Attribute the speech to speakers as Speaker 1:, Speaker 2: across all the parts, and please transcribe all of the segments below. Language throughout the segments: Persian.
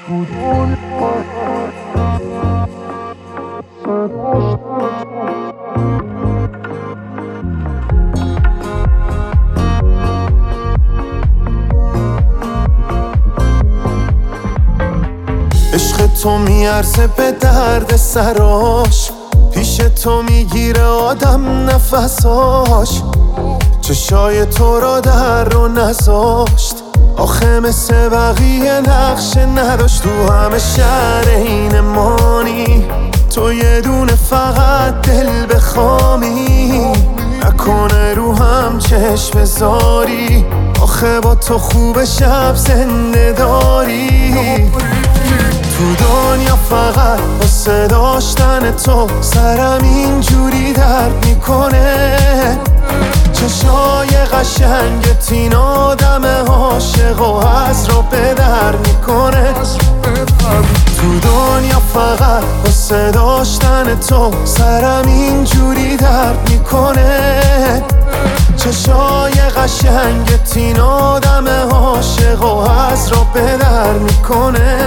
Speaker 1: عشق تو میارزه به درد سراش، پیش تو میگیره آدم نفساش. چشای تو را در رو نذاشت، آخه مثل بقیه نقشه نداشت. تو همه شهر این مانی، تو یه دونه فقط دل بخوامی. نکنه رو هم چشم بذاری، آخه با تو خوب شب زنده داری. تو دنیا فقط واسه داشتن تو سرم اینجوری درد میکنه. چشای قشنگت این آدم عاشق و از رو به در میکنه. تو دنیا فقط واسه داشتن تو سرم اینجوری درد میکنه. چشای قشنگت این آدم عاشق و از رو به در میکنه.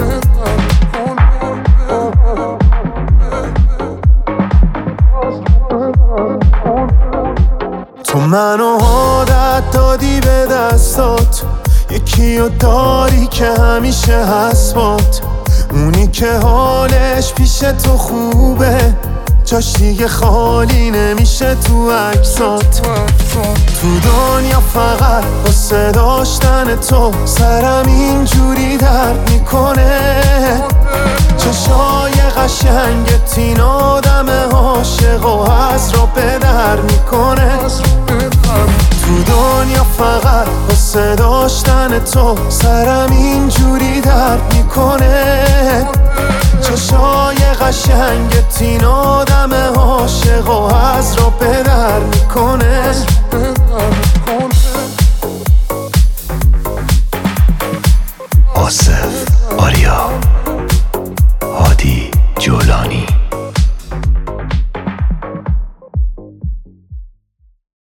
Speaker 1: تو منو عادت دادی به دستات، یکی رو داری که همیشه هست بات. اونی که حالش پیش تو خوبه، جاش دیگه خالی نمیشه تو عکسات. تو دنیا فقط واسه داشتن تو سرم اینجوری درد میکنه. چشای قشنگت این آدم عاشق و از رو به در میکنه. تو دنیا فقط واسه داشتن تو سرم اینجوری درد میکنه. چشای قشنگت این آدم عاشق و از رو به در میکنه.
Speaker 2: آصف آریا هادی